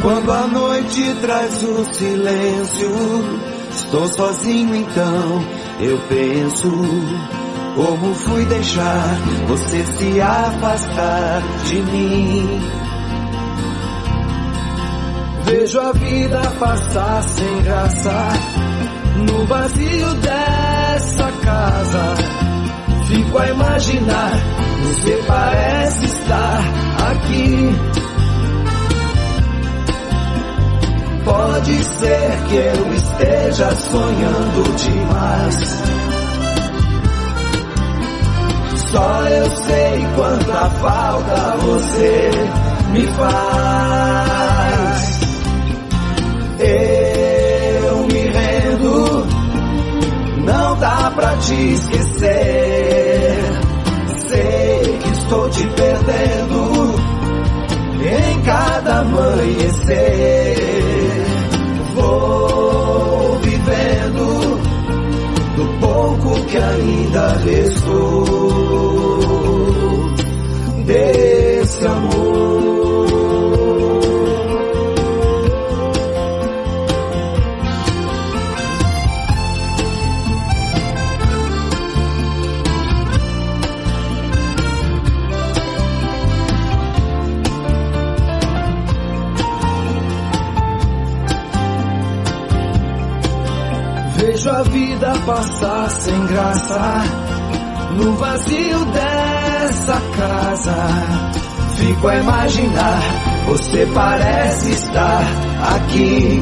Quando a noite traz o silêncio, estou sozinho então, eu penso como fui deixar você se afastar de mim. Vejo a vida passar sem graça no vazio dessa casa. Fico a imaginar, você parece estar aqui. Pode ser que eu esteja sonhando demais. Só eu sei quanta falta você me faz. Eu me rendo, não dá pra te esquecer. Sei que estou te perdendo em cada amanhecer. Vou vivendo do pouco que ainda restou desse amor. Vejo a vida passar sem graça no vazio dessa casa. Fico a imaginar, você parece estar aqui.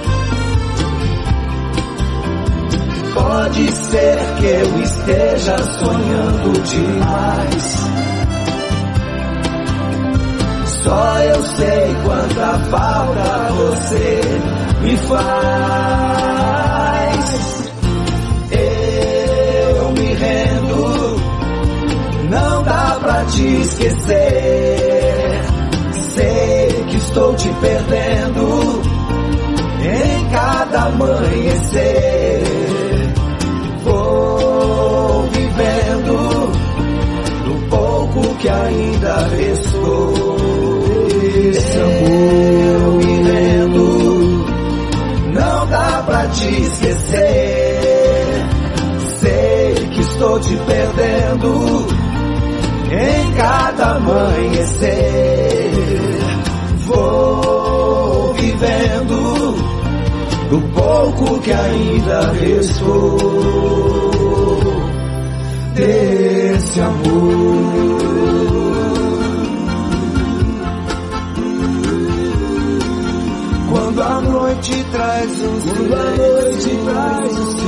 Pode ser que eu esteja sonhando demais. Só eu sei quanta falta você me faz. Eu me rendo, não dá pra te esquecer. Sei que estou te perdendo em cada amanhecer. Vou vivendo no pouco que ainda restou desse amor. Eu me rendo, não dá pra te esquecer. Sei que estou te perdendo em cada amanhecer. Vou vivendo do pouco que ainda restou desse amor. Quando a noite traz o silêncio,